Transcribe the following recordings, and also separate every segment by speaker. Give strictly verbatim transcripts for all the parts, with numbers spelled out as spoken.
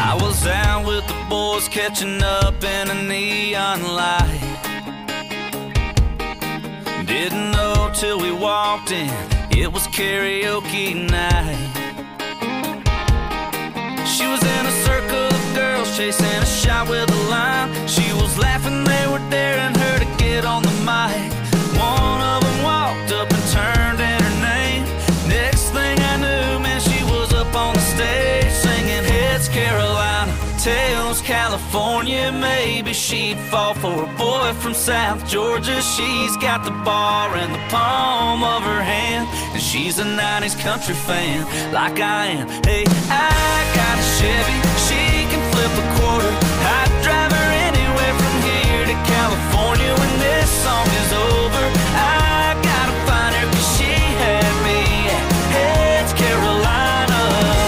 Speaker 1: I was out with the boys catching up in a neon light. Didn't know till we walked in, it was karaoke night. She was in a circle of girls chasing a shot with a line. She was laughing, they were daring her to get on the mic. One of them walked up and turned in her name. Next thing I knew, man, she was up on the stage singing Heads Carolina, Tails California. Maybe she'd fall for a boy from South Georgia. She's got the bar in the palm of her hand, and she's a nineties country fan like I am. Hey, I got a Chevy, she can flip a quarter. I'd drive her anywhere from here to California. When this song is over, I gotta find her, cause she had me at Heads Carolina.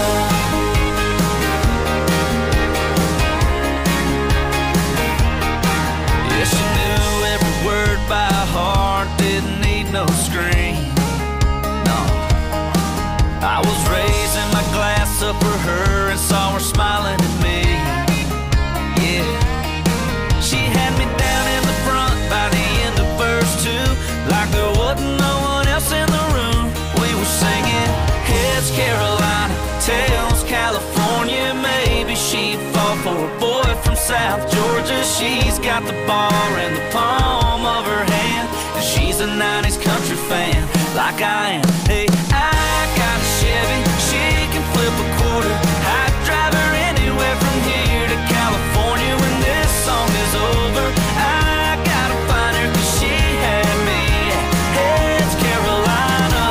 Speaker 1: Yeah, she knew every word by heart, didn't need no screen. No, I was raising my glass up for her and saw her smiling at me. Yeah, she had me down in the front by the end of verse two, like there wasn't no one else in the room. We were singing Heads Carolina, Tails California. Maybe she'd fall for a boy from South Georgia. She's got the bar in the palm of her hand, and she's a nineties country fan like I am. Hey, I got a Chevy, she can flip a quarter. I'd drive her anywhere from here to California. When this song is over, I gotta find her, cause she had me at Heads Carolina.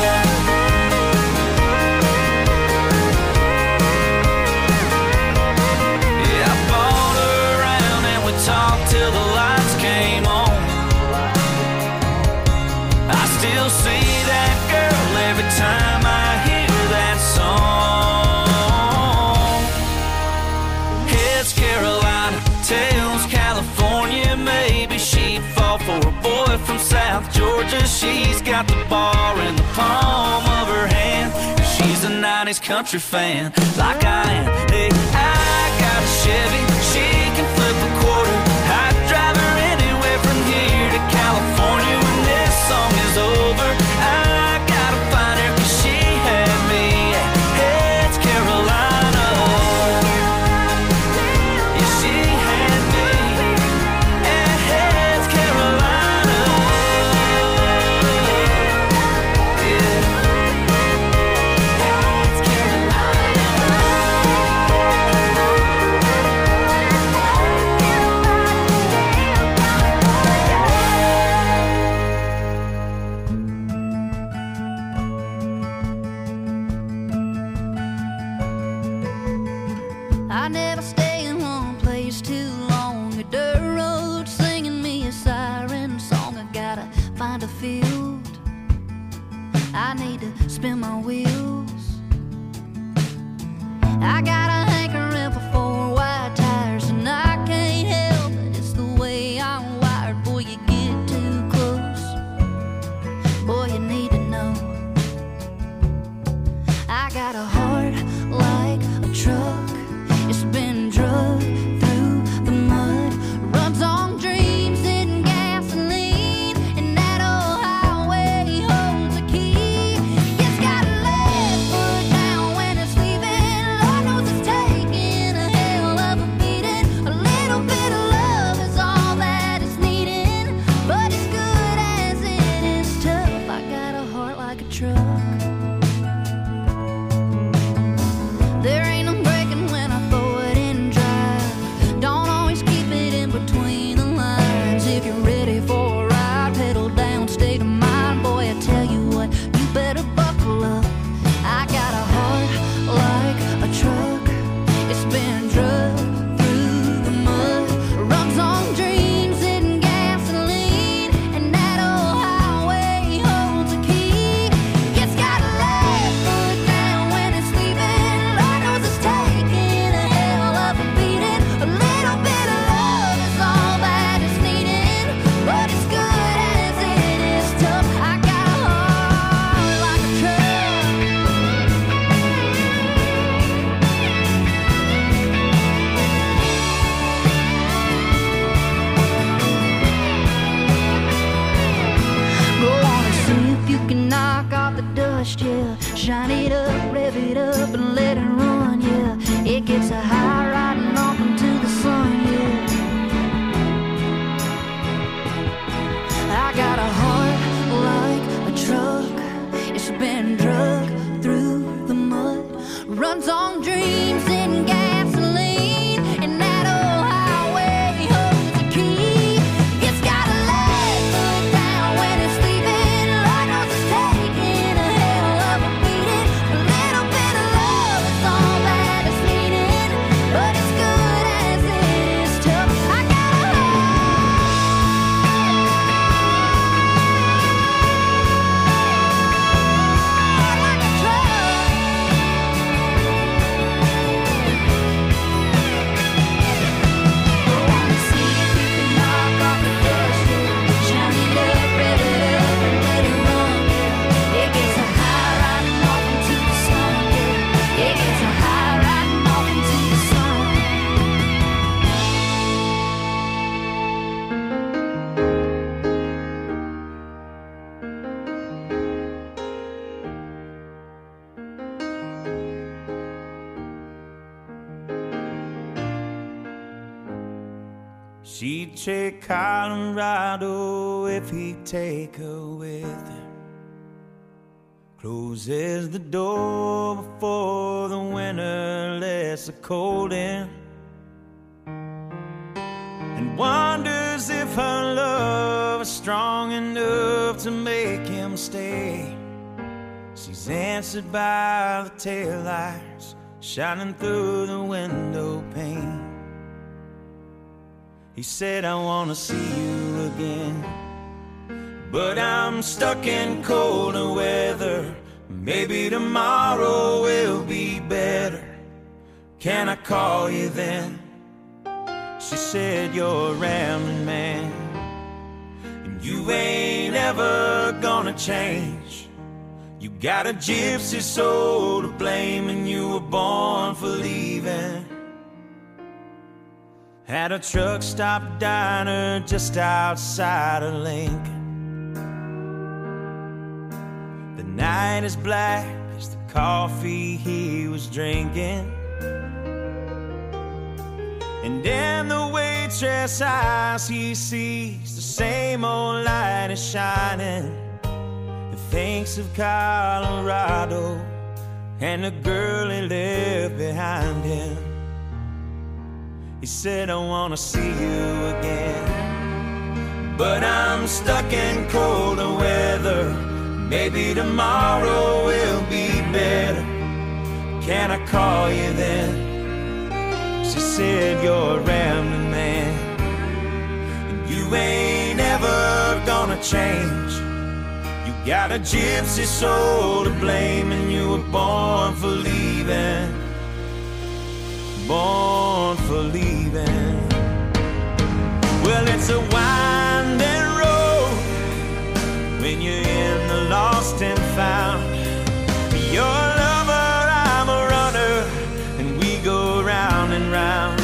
Speaker 1: Yeah, I bought her around and we talked till the lights came on. I still see that girl every time I hear that song. Heads Carolina, Tails California. Maybe she'd fall for a boy from South Georgia. She's got the bar in the palm of her hand, and she's a nineties country fan like I am. Hey, I got a Chevy, she can flip a quarter. I'd drive her anywhere from here to California. When this song is over, I gotta find her, cause she had me at Heads Carolina. Yeah, she had me at Heads Carolina. Yeah. Heads Carolina.
Speaker 2: I never stay in one place too long. A dirt road singing me a siren song. I gotta find a field, I need to spin my wheels. I got a hankering for four wide tires, and I can't help it, it's the way I'm wired. Boy, you get too close, boy, you need to know. I got a heart like a truck, it's been drugged through the mud, runs on dreams and gasoline, and that old highway holds a key. It's got legs shine it up, rev it up, and let it run, yeah. It gets a high riding off into the sun, yeah. I got a heart like a truck, it's been drugged through the mud, runs on dreams and gasoline, and that old highway holds the key. It's got a leg foot down when it's sleeping, Lord knows it's taking a hell of a beating. A little bit of love is all that it's needing, but it's good as it is tough. I got a heart like a truck. I wanna see if you can knock off the dust, yeah. Shine it up, rev it up, and let it run, yeah. It gets a high riding off into the sun, yeah. It gets a high riding off into the sun.
Speaker 1: She'd take Colorado if he'd take her with him. Closes the door before the winter lets the cold in, and wonders if her love is strong enough to make him stay. She's answered by the taillights shining through the window pane. He said, I wanna see you again, but I'm stuck in colder weather. Maybe tomorrow will be better. Can I call you then? She said, you're a rambling man, and you ain't ever gonna change. You got a gypsy soul to blame, and you were born for leaving. At a truck stop diner just outside of Lincoln. The night is black as the coffee he was drinking, and in the waitress' eyes he sees the same old light is shining. He thinks of Colorado and the girl he left behind him. He said, I wanna see you again, but I'm stuck in colder weather. Maybe tomorrow will be better. Can I call you then? She said, you're a rambling man, and you ain't ever gonna change. You got a gypsy soul to blame, and you were born for leaving. Born for leaving. Well, it's a winding road when you're in the lost and found. You're a lover, I'm a runner, and we go round and round.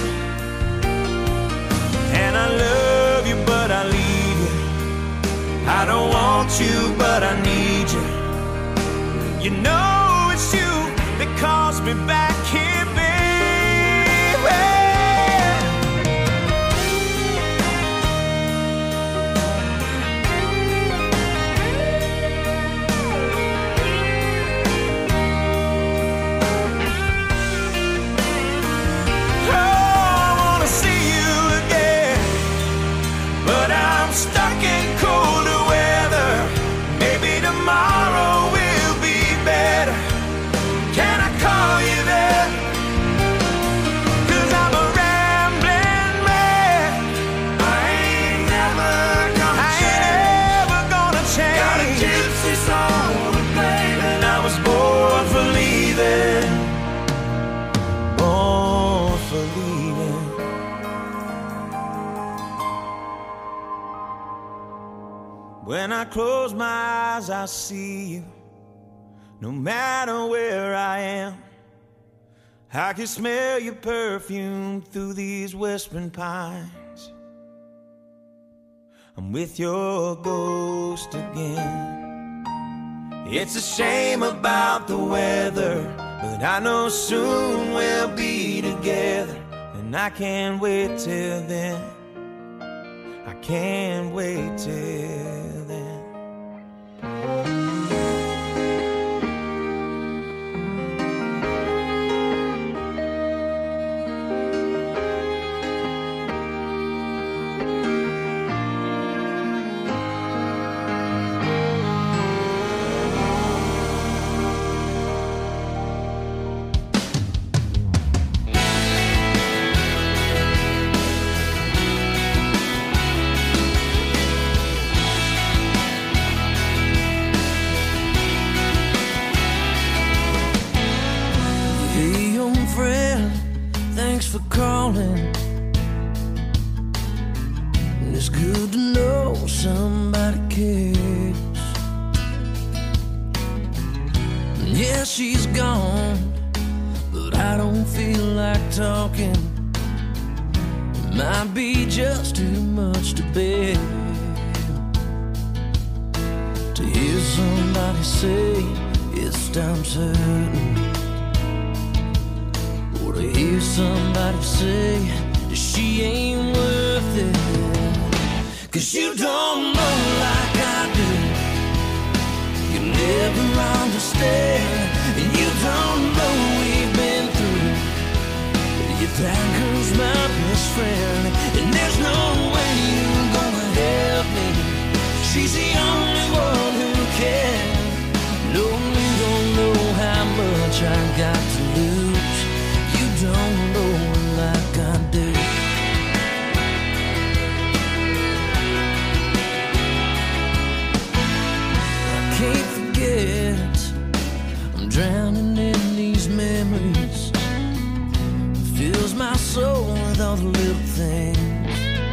Speaker 1: And I love you, but I leave you. I don't want you, but I need you. You know it's you that calls me back here, baby. Stuck in colder weather. Maybe tomorrow will be better. Can I call you there? Cause I'm a rambling man. I ain't never gonna I change. Ain't never gonna change. Got a gypsy soul to blame, and I was born for leaving. Born for leaving. When I close my eyes, I see you. No matter where I am, I can smell your perfume through these whispering pines. I'm with your ghost again. It's a shame about the weather, but I know soon we'll be together. And I can't wait till then. I can't wait till then. For calling, and it's good to know somebody cares. Yeah, she's gone, but I don't feel like talking. It might be just too much to bear to hear somebody say it's time certain. To hear somebody say that she ain't worth it. Cause you don't know like I do. You never understand, and you don't know we've been through. Your that girl's my best friend, and there's no way you're gonna help me. She's the only one who can. No, you don't know how much I got to lose. Don't know like I do. I can't forget, I'm drowning in these memories. It fills my soul with all the little things.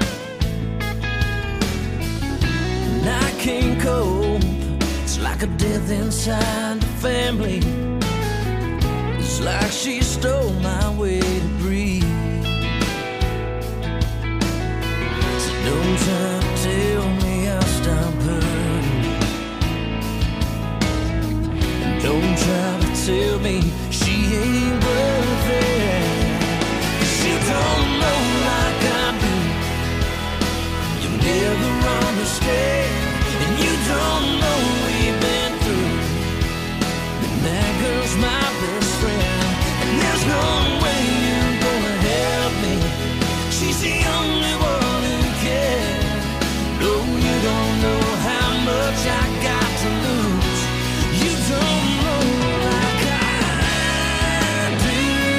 Speaker 1: And I can't cope, it's like a death inside the family. It's like she stole my way to breathe. So don't try to tell me I'll stop hurting, and don't try to tell me she ain't worth it. 'Cause you don't know like I do. You never understand, and you don't know we've been through. And that girl's my best friend, and there's no way you're gonna help me. She's the only one who cares. No, you don't know how much I got to lose. You don't know like I do.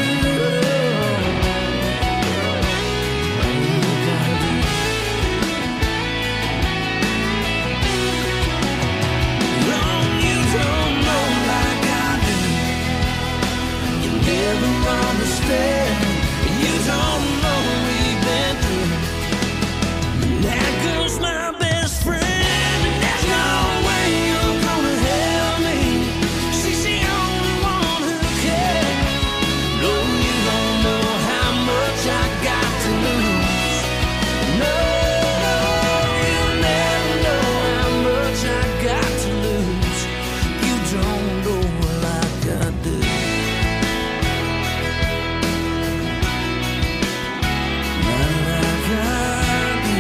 Speaker 1: No, you don't know like I do. You never understand, and you don't know we've been through. That girl's my best friend, and there's no way you're gonna help me. She's the only one who cares. No, you don't know how much I got to lose. No, you never know how much I got to lose. You don't know like I do. Not like I do.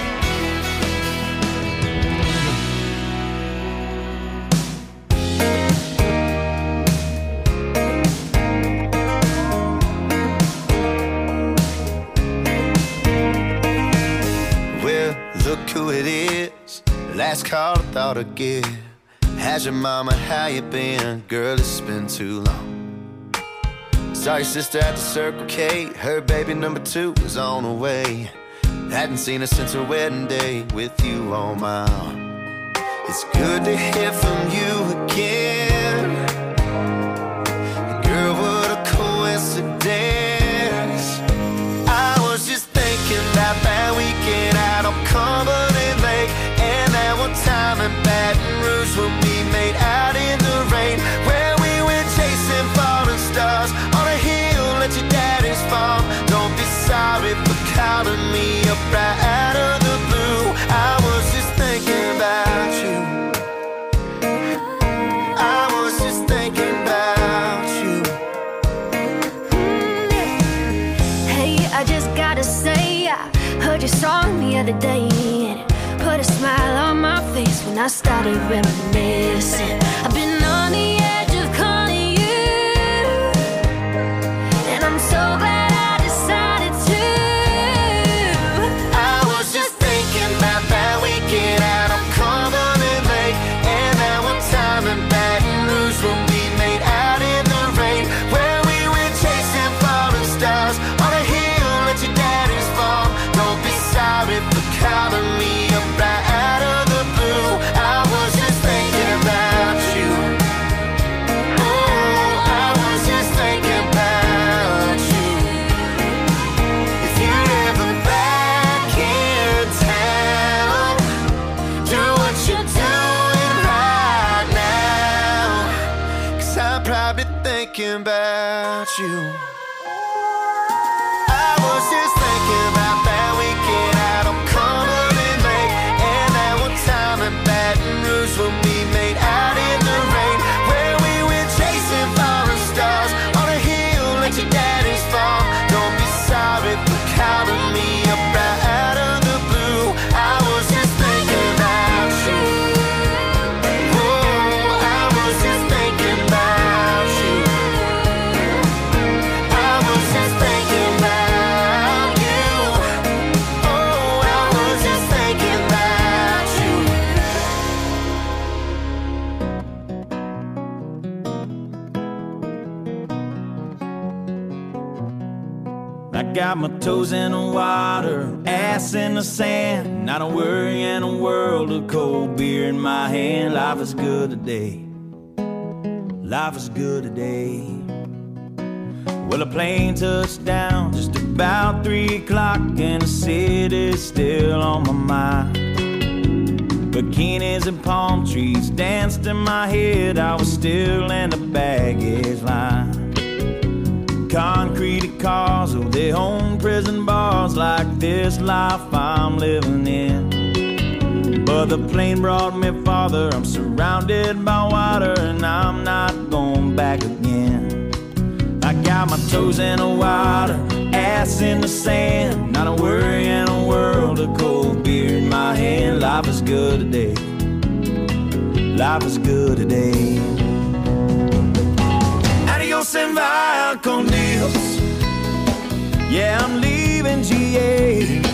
Speaker 3: Well, look who it is. Last call I thought I'd give. How's your mama, how you been? Girl, it's been too long. Saw your sister at the Circle K. Her baby number two was on the way. Hadn't seen her since her wedding day with you on my arm. It's good to hear from you again. Girl, what a coincidence. I was just thinking about that weekend out on Cumberland Lake, and that one time in Baton Rouge when we made out in the rain, where we went chasing falling stars on a hill at your daddy's farm. Don't be sorry for calling me up right out of the blue. I was just thinking about you.
Speaker 4: I just gotta say, I heard your song the other day, and it put a smile on my face when I started reminiscing. I've been on the edge of calling you, and I'm so glad I decided to.
Speaker 3: I was just thinking about that weekend out on Cumberland Lake, and that one time in Baton Rouge when we made out in the rain, where we went chasing falling stars on a hill at your daddy's farm. Don't be sorry for calling me up right out of the blue. I was just thinking about you. Oh, I was just thinking about you. If you're ever back in town, do what you're doing right now, 'cause I'm probably thinking about you. I was just thinking about that weekend out on Cumberland Lake, and that one time in Baton Rouge when we made out in the rain, where we went chasing falling stars on a hill at your daddy's farm. Don't be sorry for calling me up right out of the blue. I was just thinking about you. Oh, I was just thinking about you. I was just thinking about you. Oh, I was just thinking about you.
Speaker 1: I got my toes in the water, ass in the sand, not a worry in a world of cold beer in my hand. Life is good today. Life is good today. Well, a plane touched down just about three o'clock, and the city's still on my mind. Bikinis and palm trees danced in my head. I was still in the baggage line. Concrete cars, oh, they own prison bars, like this life I'm living in. But the plane brought me farther. I'm surrounded by water, and I'm not going back again. I got my toes in the water, ass in the sand, not a worry in a world of cold beer in my hand. Life is good today. Life is good today. Adios and via con Dios. Yeah, I'm leaving G A.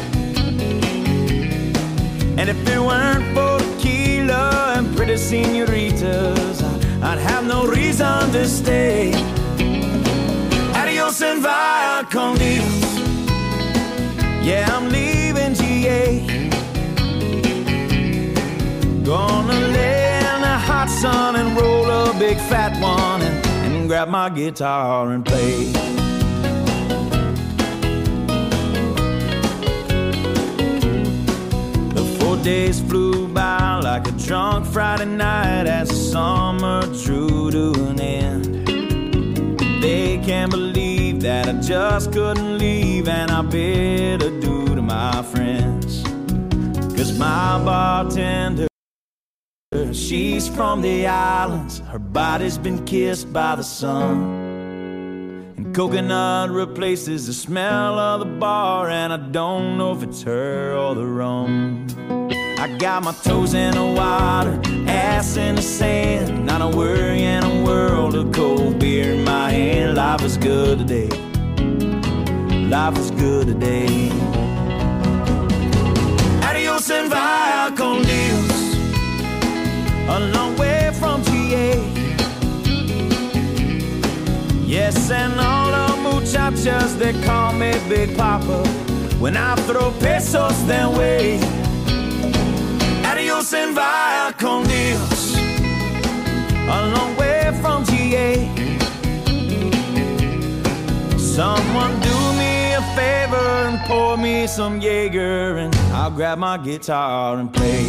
Speaker 1: And if it weren't for tequila and pretty senoritas, I'd have no reason to stay. Adios and via con Dios. Yeah, I'm leaving G A. Gonna lay in the hot sun and roll a big fat one, and, and grab my guitar and play. The four days flew by like a drunk Friday night as the summer drew to an end. They can't believe that I just couldn't leave, and I bid adieu to my friends. 'Cause my bartender, she's from the islands. Her body's been kissed by the sun, and coconut replaces the smell of the bar, and I don't know if it's her or the rum. I got my toes in the water, ass in the sand, not a worry in a world of cold beer in my hand. Life is good today. Life is good today. Adios and via con Dios. A long way from G A. Yes, and all the muchachas, they call me Big Papa when I throw pesos their way. Adios and via con Dios. A long way from G A. Someone do me a favor and pour me some Jaeger, and I'll grab my guitar and play.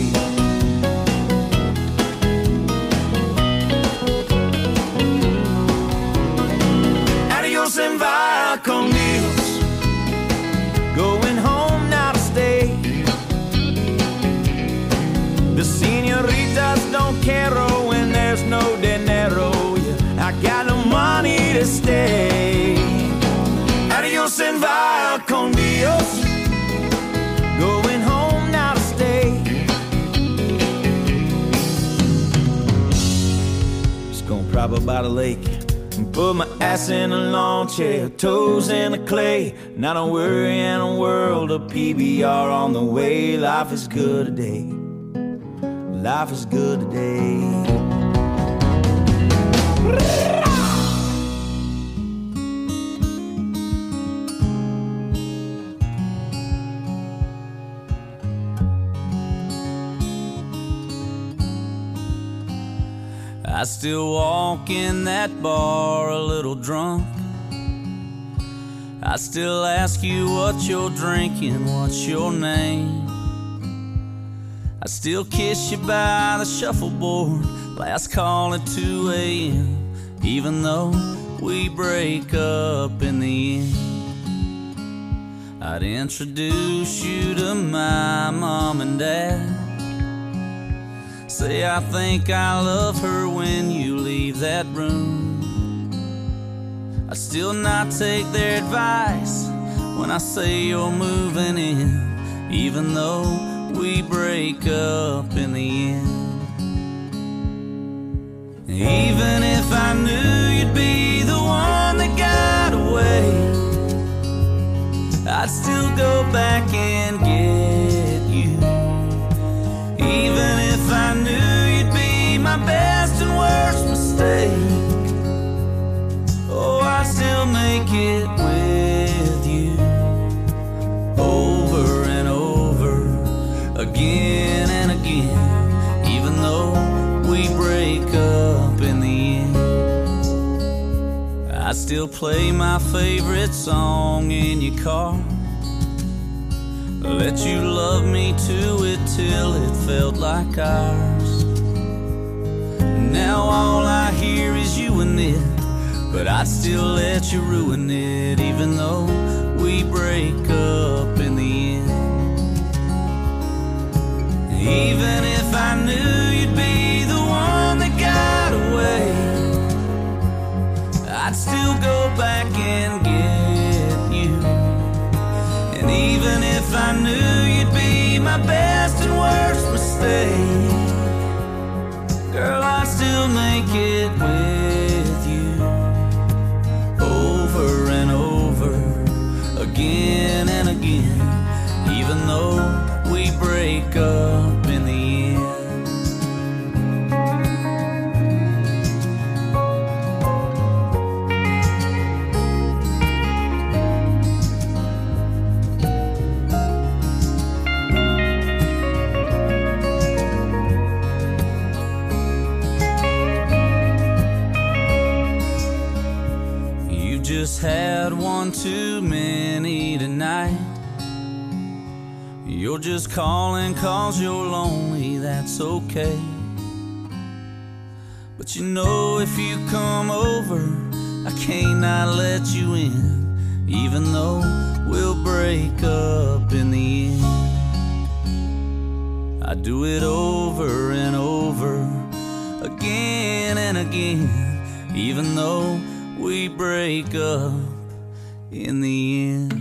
Speaker 1: Adios and via con Dios. Going home now to stay. The senoritas don't care when there's no dinero. Yeah, I got no money to stay. Adios adios and vaya con Dios. Going home now to stay. Just gonna prop up by the lake and put my ass in a lawn chair, toes in the clay. Not a worry in a world of P B R on the way. Life is good today. Life is good today. I still walk in that bar a little drunk. I still ask you what you're drinking, what's your name. I still kiss you by the shuffleboard, last call at two a m Even though we break up in the end, I'd introduce you to my mom and dad. Say I think I love her when you leave that room. I still not take their advice when I say you're moving in, even though we break up in the end. Even if I knew you'd be the one that got away, I'd still go back and get you. Even if I knew you'd be my best and worst mistake, oh, I'd still make it with you. Over and over, again and again, even though we break up in the end. I still play my favorite song in your car, let you love me to it till it felt like ours. Now all I hear is you and it, but I'd still let you ruin it, even though we break up in the end. Even if I knew you'd be the one that got away, I'd still go back and get you. And even if I knew you'd be my best and worst mistake, girl, I'd still make it with you. Over and over, again and again, even though we break up in the end. Just had one too many tonight. You're just calling cause you're lonely, that's okay. But you know if you come over, I can't not let you in, even though we'll break up in the end. I do it over and over, again and again, even though we break up in the end.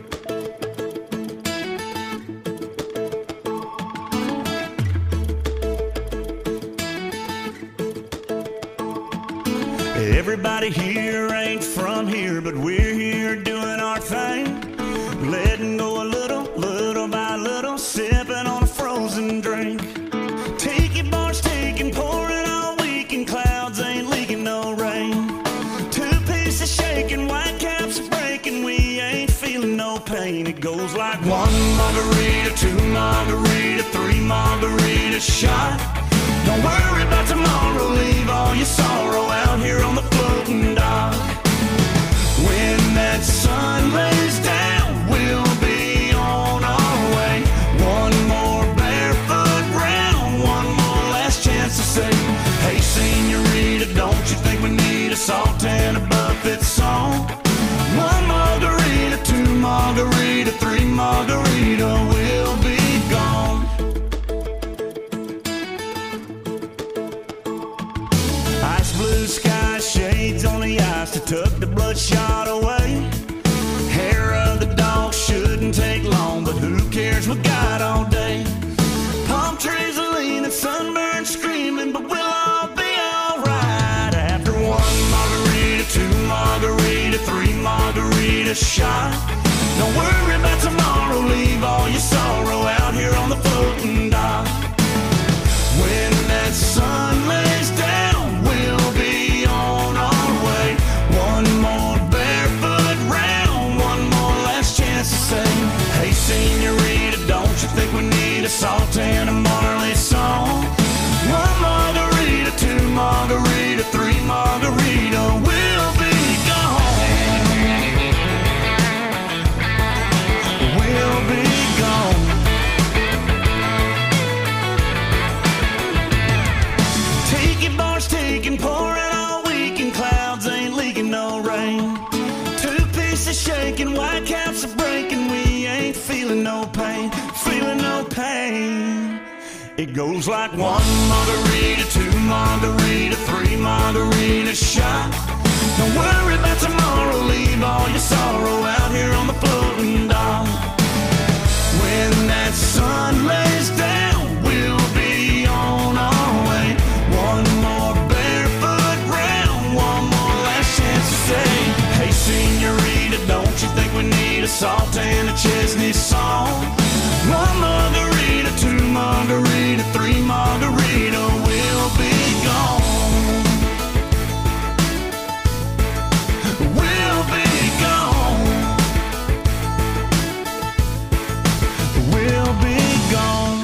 Speaker 5: Everybody here ain't from here, but we're here doing our thing, letting go a little, little by little, sipping on a frozen drink. Tiki bars taking, pouring all weekend, clouds ain't leaking no rain. Shaking, white caps are breaking, we ain't feeling no pain. It goes like one margarita, two margarita, three margarita shot. Don't worry about tomorrow, leave all your sorrow out here on the floating dock. When that sun lays down, we'll be on our way. One more barefoot round, one more last chance to say, hey senorita, don't you think we need a salt and a buffet song? One margarita, two margarita, three margarita, we'll be gone. Ice blue sky, shades on the ice to tuck the bloodshot away. of the dog shouldn't take long, but who cares, we got all day. Palm trees are leaning, sunburned, screaming, but we'll all be alright. After one margarita, two margarita, three margarita shot. Don't worry about tomorrow, leave all your sorrow out here on the floating dock. When that sun lays down, we'll be on our way. One more barefoot round, one more last chance to say, hey senorita, don't you think we need a salt and a Marley song? One margarita, two margarita, three margarita, we'll be gone. We'll be gone. Tiki bars taking, pouring all weekend, clouds ain't leaking no rain. Two pieces shaking, white caps are breaking, we ain't feeling no pain, feeling no pain. It goes like one margarita, two margarita, three margarita shot. Don't worry about tomorrow, leave all your sorrow out here on the floating dock. When that sun lays down, we'll be on our way. One more barefoot round, one more last chance to say, hey senorita, don't you think we need a salt and a Chesney song? One margarita, two margarita, three margarita, we'll be gone. We'll be gone. We'll be gone.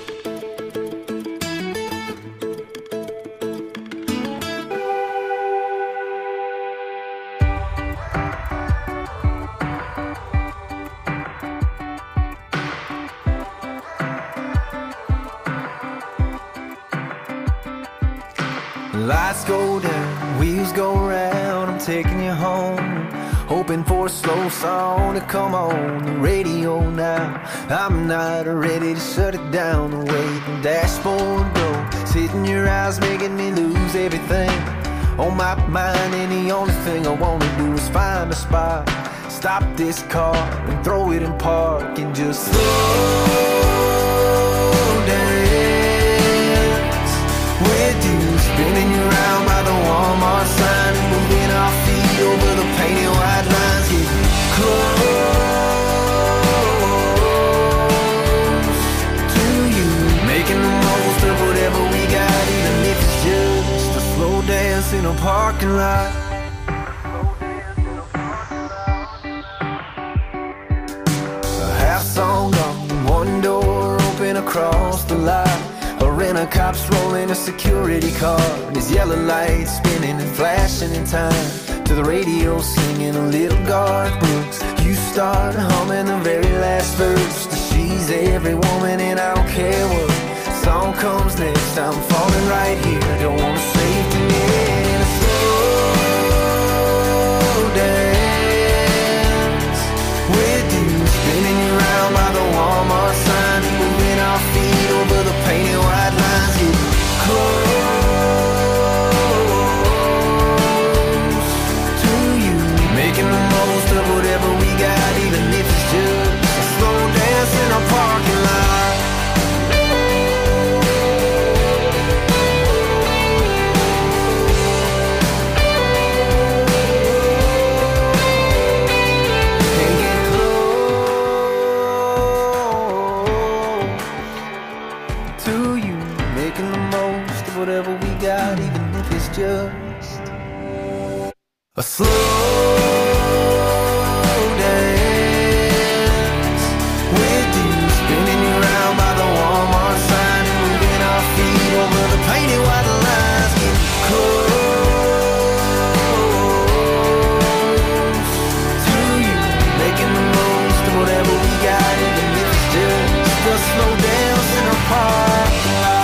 Speaker 6: Lights go down, wheels go round, I'm taking you home. Hoping for a slow song to come on the radio now. I'm not ready to shut it down, the way the dashboard goes. Hitting your eyes, making me lose everything on my mind, and the only thing I wanna do is find a spot, stop this car and throw it in park and just slow dance with you. Spinning you around by the Walmart sign and moving our feet over the painted white lines. Getting close to you, making the most of whatever we got, even if it's just a slow dance in a parking lot. A half song gone, one door open across the lot. A rent-a-cop's rolling a security car, and his yellow lights spinning and flashing in time to the radio singing a little Garth Brooks. You start humming the very last verse to She's Every Woman and I Don't Care What song comes next. I'm falling right here, I don't wanna save the end. A slow dance with you, spinning you around by the Walmart sign and moving our feet over the painted white lines. Getting close to you, making the most of whatever we got, even if it's just a slow dance in a parking lot. And get close to you, making the most of whatever we got, even if it's just a slow dance with you, spinning you around by the Walmart sign and moving our feet over the painted white lines. Getting close to you, making the most of whatever we got, even if it's just a slow dance in a parking lot.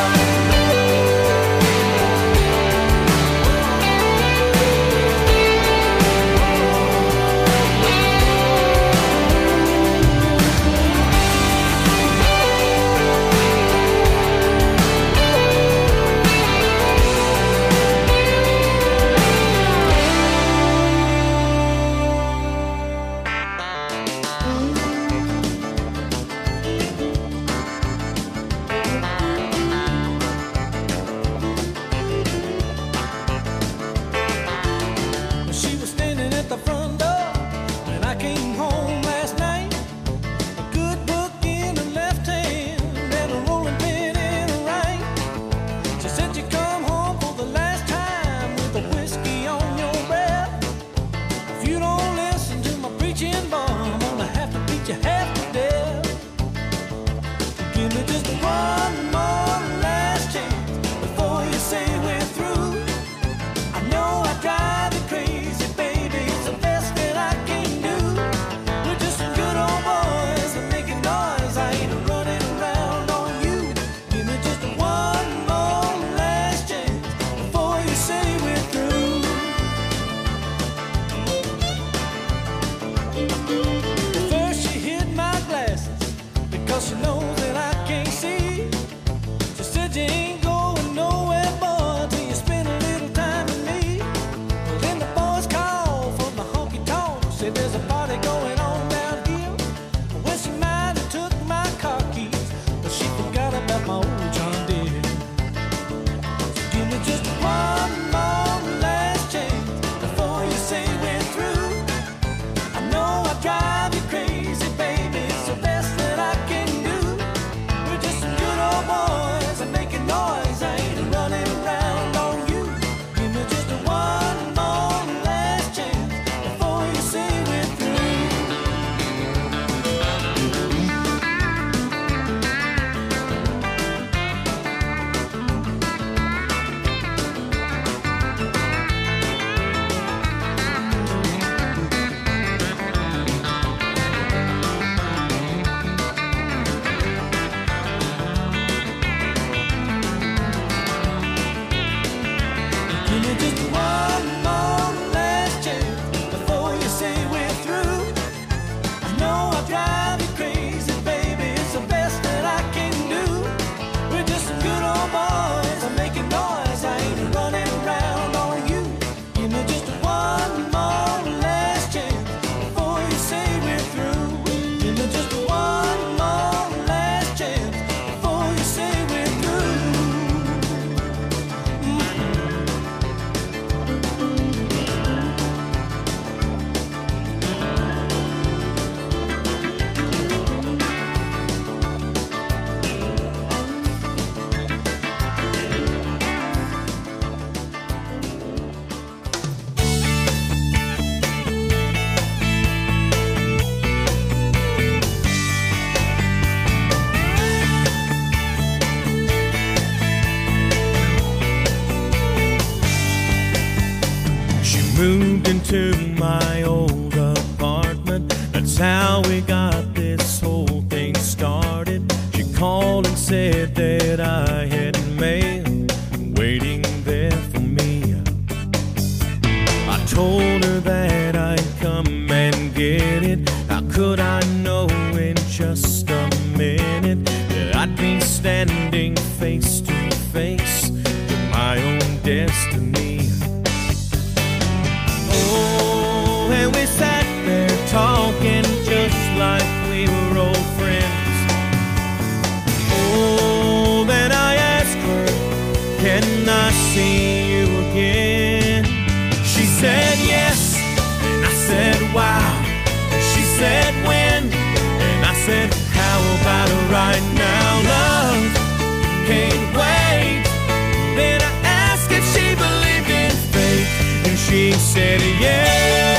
Speaker 7: moved into my old apartment. That's how we got this whole thing started. She called and said that I had mail waiting there for me. I told her that I'd come and get it. How could I know in just a minute that I'd be standing face to face with my own destiny? Oh, and we sat there talking just like we were old friends. Oh, then I asked her, can I see you again? She said yes, and I said wow. She said when, and I said how about it right now? Love can't wait. Then I asked if she believed in fate, and she said yes.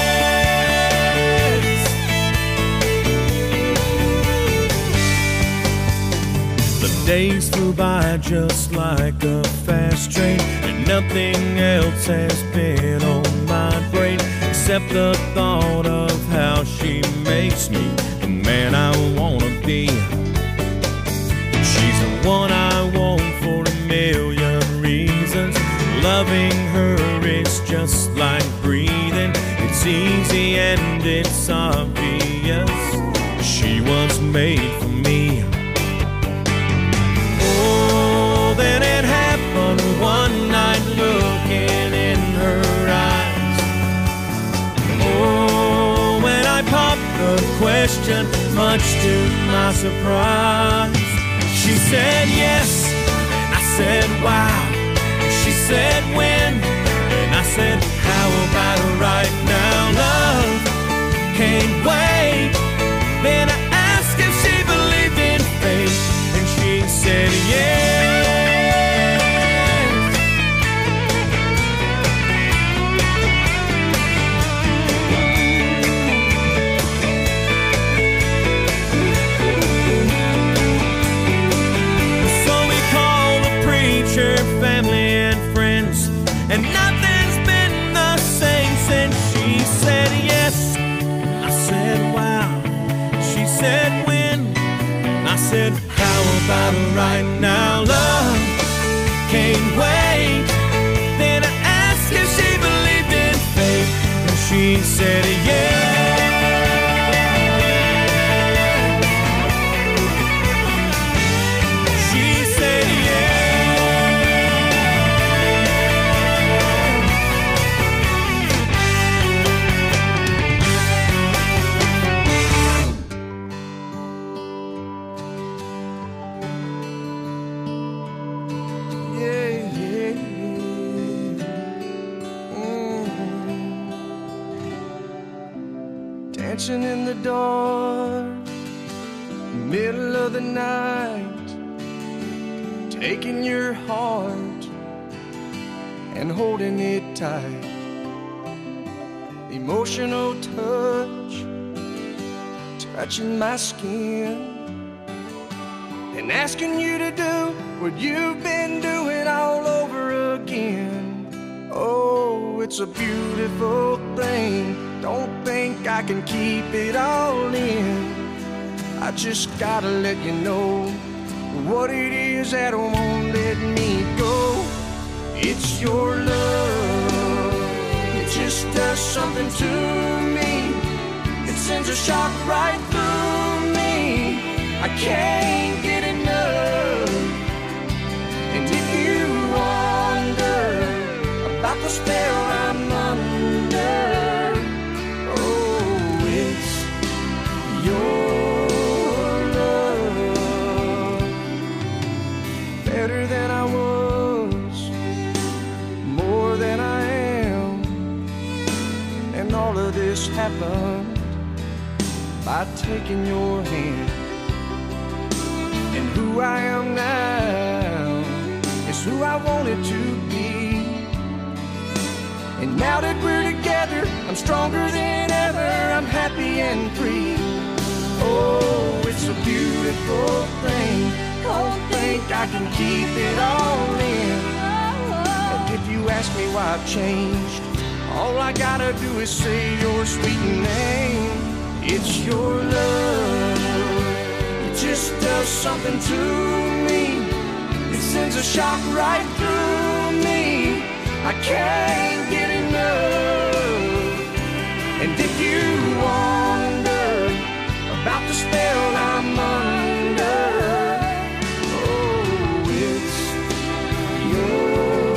Speaker 7: The days flew by just like a fast train, and nothing else has been on my brain except the thought of how she makes me the man I wanna be. She's the one I want for a million reasons. Loving her is just like breathing. It's easy and it's obvious. She was made for me. Oh, then it happened one night looking in her eyes. Oh, when I popped the question, much to my surprise, she said yes, and I said wow. She said when, and I said how about it right now? Love can't wait. Then I asked if she believed in fate, and she said yes. Family and friends, and nothing's been the same since she said yes. I said wow. She said when. I said how about it right now? Love can't wait. Then I asked if she believed in fate, and she said yes.
Speaker 8: Dancing in the dark, middle of the night, taking your heart and holding it tight. Emotional touch, touching my skin, and asking you to do what you've been doing all over again. Oh, it's a beautiful thing. Don't think I can keep it all in. I just gotta let you know what it is that won't let me go. It's your love. It just does something to me. It sends a shock right through me. I can't get enough. And if you wonder about the spell I'm under, your love, better than I was, more than I am, and all of this happened by taking your hand. And who I am now is who I wanted to be. And now that we're together, I'm stronger than ever. I'm happy and free. Oh, it's a beautiful thing. Don't think I can keep it all in. And if you ask me why I've changed, All I gotta do is say your sweet name. It's your love. It just does something to me. It sends a shock right through me. I can't get enough. And if you wonder about the spell I'm under, oh, it's your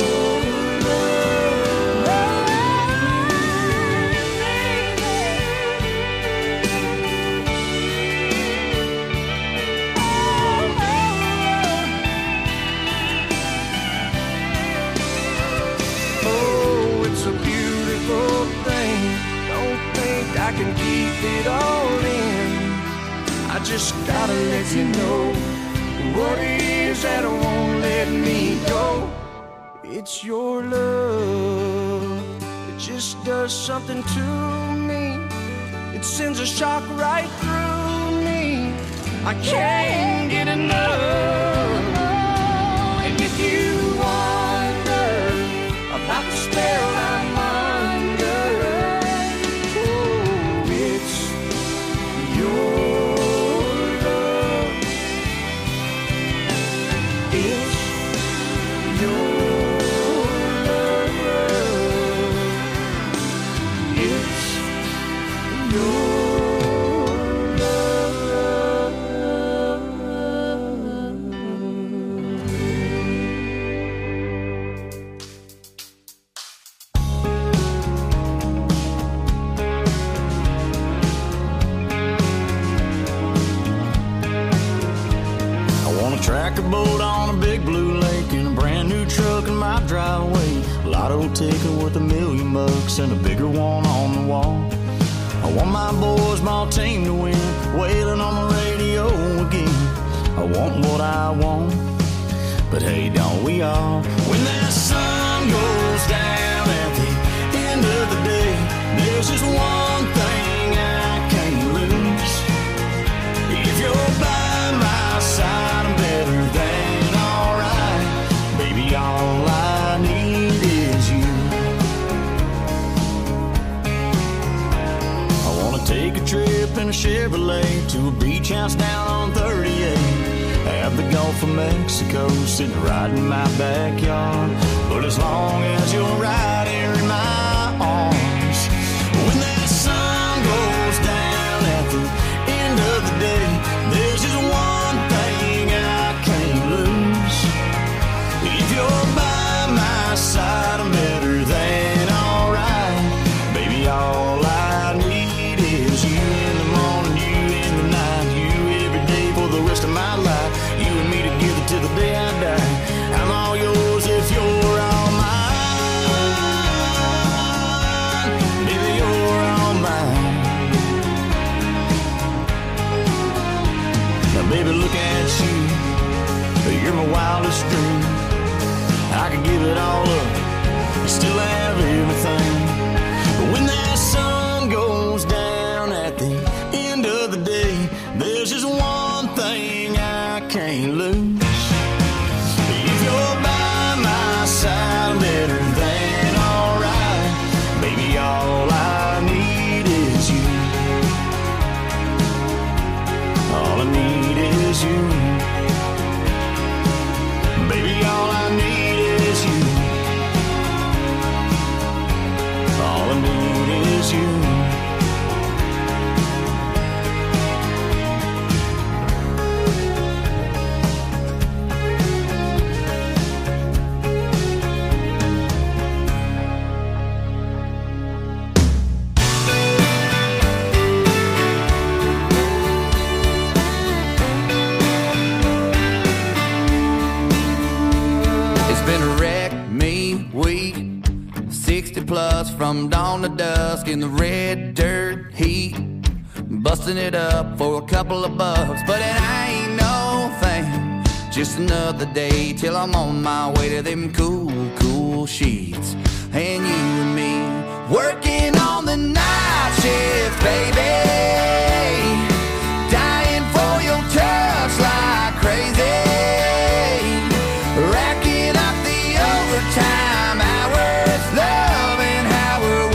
Speaker 8: I can keep it all in. I just gotta let you know what it is that won't let me go. It's your love. It just does something to me. It sends a shock right through me. I can't get enough. And if you wonder about the spell I'm under,
Speaker 5: track a boat on a big blue lake in a brand new truck in my driveway. Lotto ticket worth a million bucks and a bigger one on the wall. I want my boys, my team to win, wailing on the radio again. I want what I want, but hey, don't we all? When that sun goes down at the end of the day, there's just one thing I can't lose. If you're by my side, I'm better than alright. Baby, all I need is you. I wanna take a trip in a Chevrolet to a beach house down on thirty-eight. Have the Gulf of Mexico sitting right in my backyard. But as long as you're right here in my arms, when that sun goes down at the end of the day, there's just one thing I can't lose. If you're by my side, I'm better than alright. Baby, all I need is you in the morning, you in the night, you every day for the rest of my life. You and me together till the day I die. I'm all yours if you're all mine. Baby, you're all mine. Now, baby, look at you. You're my wildest dream. I could give it all up. You still have everything. But when that sun goes down at the end of the day, there's just one thing I can't lose. If you're by my side, I'm better than alright. Baby, all I need is you. All I need is you. Baby, all I need is you. All I need is you.
Speaker 9: Plus from dawn to dusk in the red dirt heat, busting it up for a couple of bucks. But it ain't no thing, just another day till I'm on my way to them cool, cool sheets. And you and me working on the night shift, baby, dying for your touch like crazy, racking up the overtime hours, loving how we're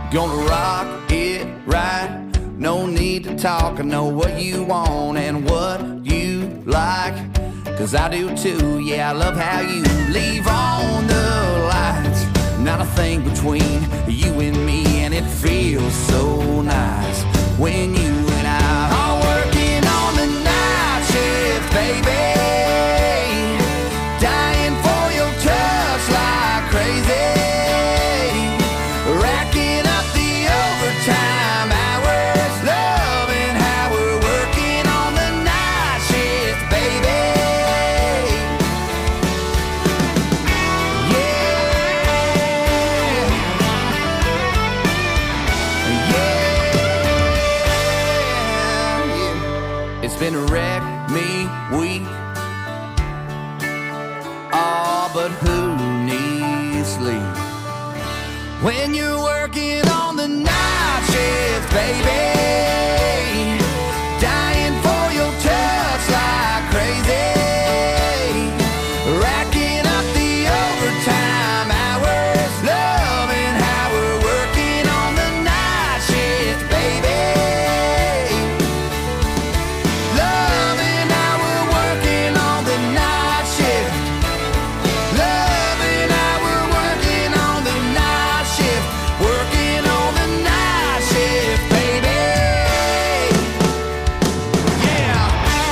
Speaker 9: Gonna rock it right. No need to talk. I know what you want and what you like, 'cause I do too. Yeah, I love how you leave on the lights. Not a thing between you and me, and it feels so nice when you and I are working on the night shift, baby. Dying for your touch like crazy. Racking up the overtime hours, loving how we're working on the night shift, baby. It's been a wreck me week. Oh, but who needs sleep when you're working on the night shift, baby? Dying for your touch like crazy. Racking up the overtime hours, loving how we're working on the night shift, baby. Loving how we're working on the night shift. Loving how we're working on the night shift. Working on the night shift, baby. Yeah.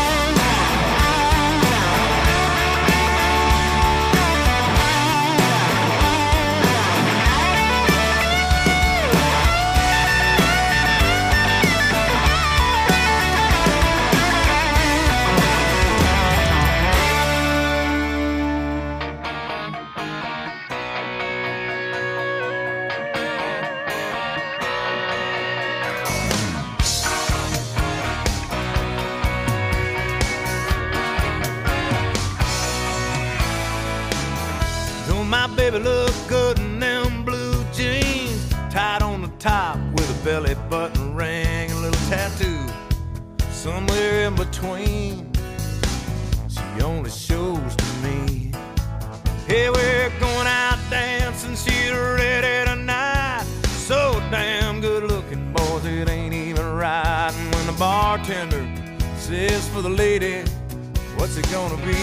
Speaker 7: Don't my baby look good in them blue jeans? Tied on the top with a belly button ring, a little tattoo somewhere in between. She only shows to me. Hey, we're going out dancing, she's ready tonight. So damn good looking, boys, it ain't even right. And when the bartender says for the lady, what's it gonna be?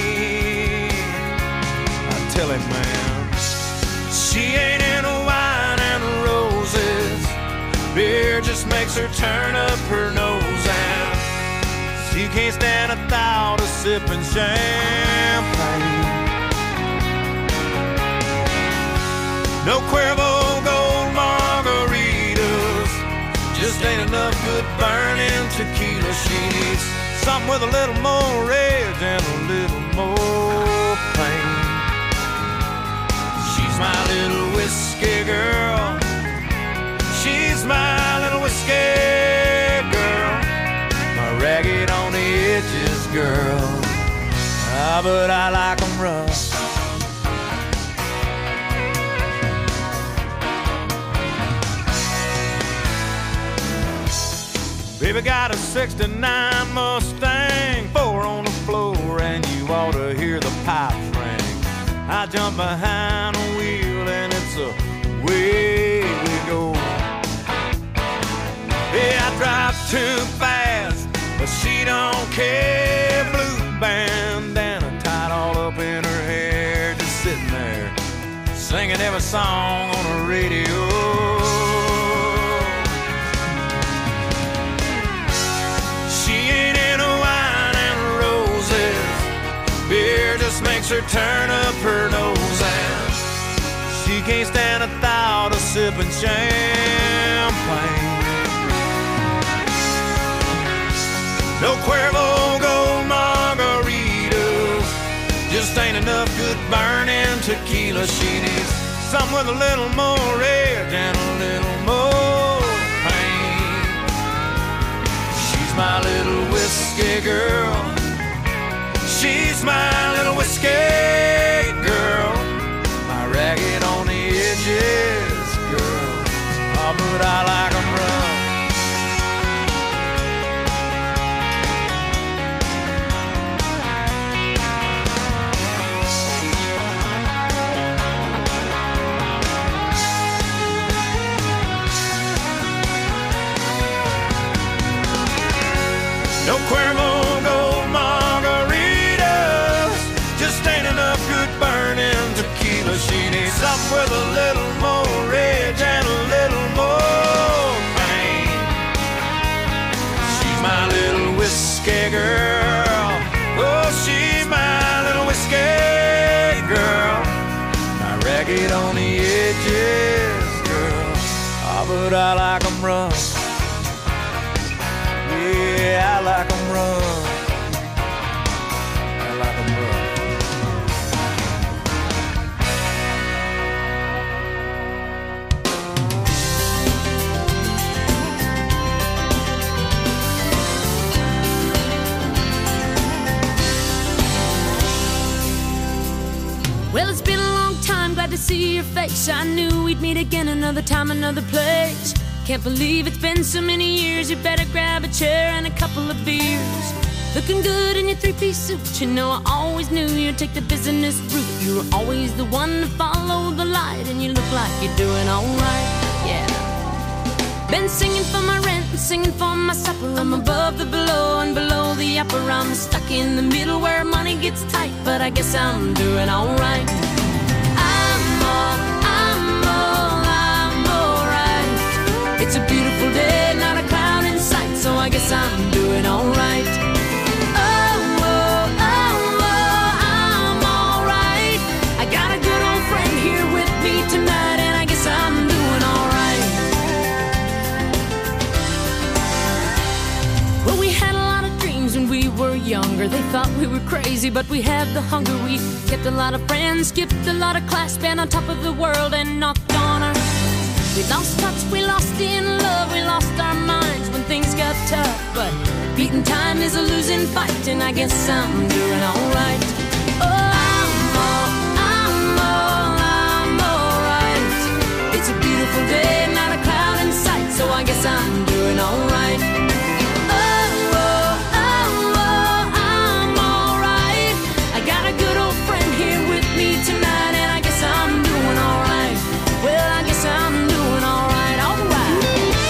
Speaker 7: Tell him, man, she ain't into wine and roses. Beer just makes her turn up her nose, and she can't stand a thought of sipping champagne. No Cuervo Gold margaritas, just ain't enough good burning tequila. She needs something with a little more rage and a little more pain. My little whiskey girl, she's my little whiskey girl, my ragged on the edges girl. Ah, but I like them rough. Baby got a sixty-nine Mustang, four on the floor, and you ought to hear the pipes ring. I jump behind the wheel and it's away we go. Yeah, I drive too fast, but she don't care. Blue bandana tied all up in her hair, just sitting there singing every song on the radio. She ain't into wine and roses. Beer just makes her turn up her nose, and she can't stand a thought of sipping champagne. No Cuervo Gold margaritas, just ain't enough good burning tequila. She needs something with a little more edge and a little more pain. She's my little whiskey girl, she's my little whiskey girl, my ragged on the edges girl. Oh, but I like them rough. Cuervo Gold margaritas. Just ain't enough good burning tequila. She needs something with a little more edge and a little more pain. She's my little whiskey girl. Oh, she's my little whiskey girl. My ragged on the edges girl. Oh, but I like 'em rough. Yeah, I like 'em rough. I like 'em rough.
Speaker 10: Well, it's been a long time, glad to see your face. I knew we'd meet again another time, another place. Can't believe it's been so many years. You better grab a chair and a couple of beers. Looking good in your three-piece suit. You know I always knew you'd take the business route. You were always the one to follow the light, and you look like you're doing alright, yeah. Been singing for my rent and singing for my supper. I'm above the below and below the upper. I'm stuck in the middle where money gets tight, but I guess I'm doing alright. I'm all, I'm all, I'm alright. It's a beautiful day, not a cloud in sight, so I guess I'm doing alright. Oh, oh, oh, oh, I'm alright. I got a good old friend here with me tonight, and I guess I'm doing alright. Well, we had a lot of dreams when we were younger. They thought we were crazy, but we had the hunger. We kept a lot of friends, skipped a lot of class, been on top of the world and knocked on our. We lost touch, we lost in love, we lost our minds when things got tough. But beating time is a losing fight, and I guess I'm doing alright. Oh, I'm all, I'm all, I'm alright. It's a beautiful day, not a cloud in sight, so I guess I'm doing alright. Tonight, and I guess I'm doing alright. Well, I guess I'm doing alright, alright.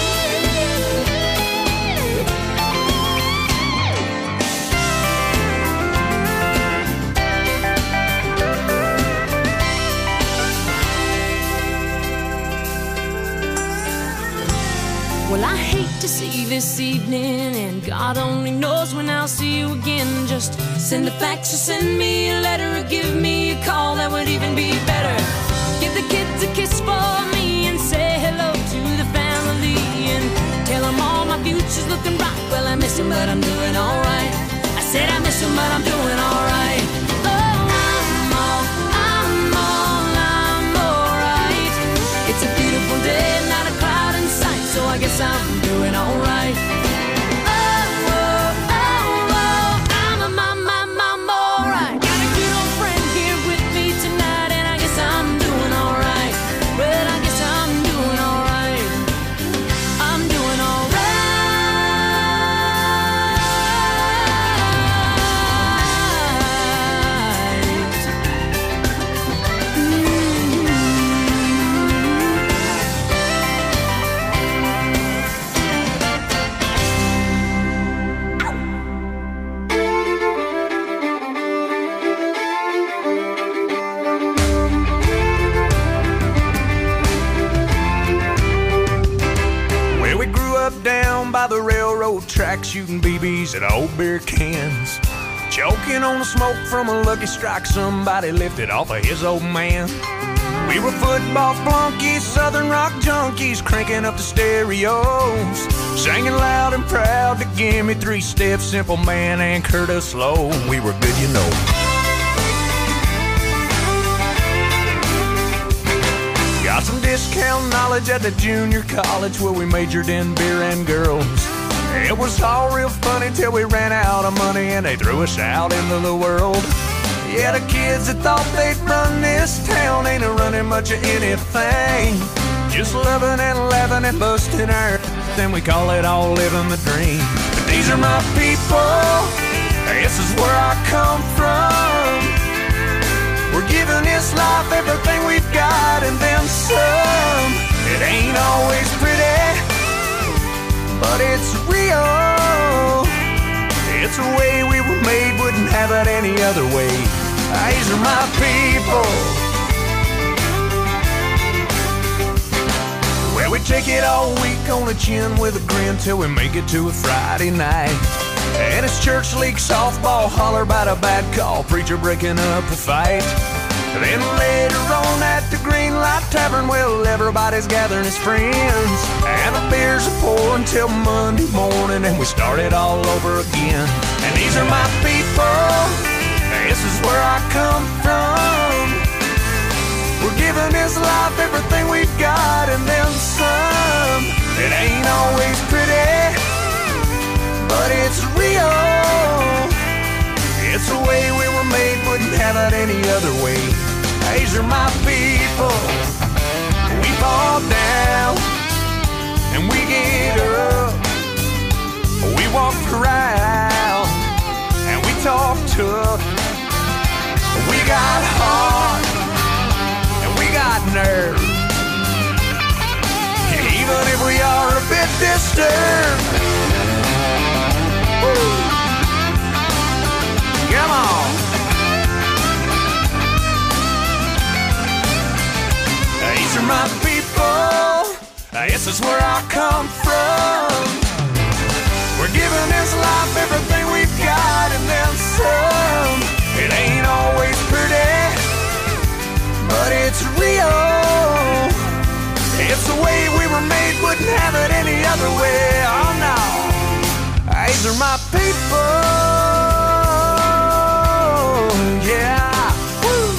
Speaker 10: Well, I hate to see this evening, and God only knows when I'll see you again. Just send a fax or send me a letter or give me a call, that would even be better. Give the kids a kiss for me and say hello to the family, and tell them all my future's looking bright. Well, I miss them, but I'm doing alright. I said I miss them, but I'm doing alright. Oh, I'm all, I'm all, I'm alright. It's a beautiful day, not a cloud in sight, so I guess I'm doing alright.
Speaker 8: By the railroad track, shooting B Bs at old beer cans, choking on the smoke from a Lucky Strike somebody lifted off of his old man. We were football flunkies, southern rock junkies, cranking up the stereos, singing loud and proud to Give Me Three Steps, Simple Man, and Curtis Slow. We were good, you know. Got some discount knowledge at the junior college where we majored in beer and girls. It was all real funny till we ran out of money and they threw us out into the world. Yeah, the kids that thought they'd run this town ain't a running much of anything. Just loving and laughing and busting our then we call it all living the dream. But these are my people, this is where I come from. We're giving this life everything we've got and then some. It ain't always pretty, but it's real. other way. These are my people. Well, we take it all week on the chin with a grin till we make it to a Friday night. And it's church league softball, holler about a bad call, preacher breaking up a fight. Then later on at the Green Light Tavern, well, everybody's gathering as friends, and the beers are pouring till Monday morning, and we start it all over again. And these are my people, this is where I come from. We're giving this life everything we've got and then some. It ain't always pretty, but it's real. It's the way we were made, wouldn't have it any other way. These are my people. We fall down and we get up. We walk around and we talk tough. We got heart and we got nerve. Even if we are a bit disturbed. Woo. Come on. These are my people. This is where I come from. We're giving this life everything we've got and then some. It ain't always pretty, but it's real. It's the way we were made, wouldn't have it any other way. Oh no. These are my people. Yeah. Woo.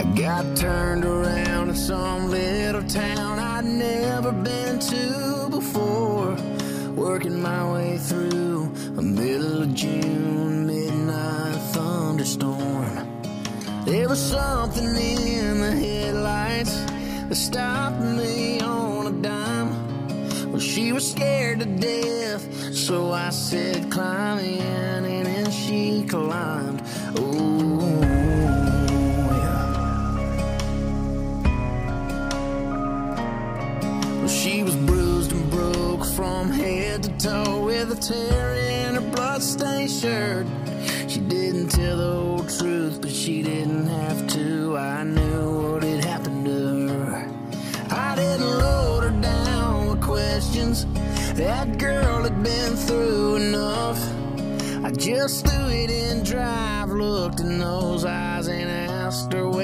Speaker 6: got turned around in some little town I'd never been to before, working my way through a middle of June midnight thunderstorm. There was something in the headlights that stopped me on a dime. Well, she was scared to death, so I said climb in, and then she climbed. Oh, yeah. Well, she was bruised and broke from head to toe, with a tear in her bloodstained shirt. She didn't tell the whole truth, but she didn't have to. I knew what had happened to her. I didn't load her down with questions. That girl had been through enough. I just threw it in drive, looked in those eyes and asked her,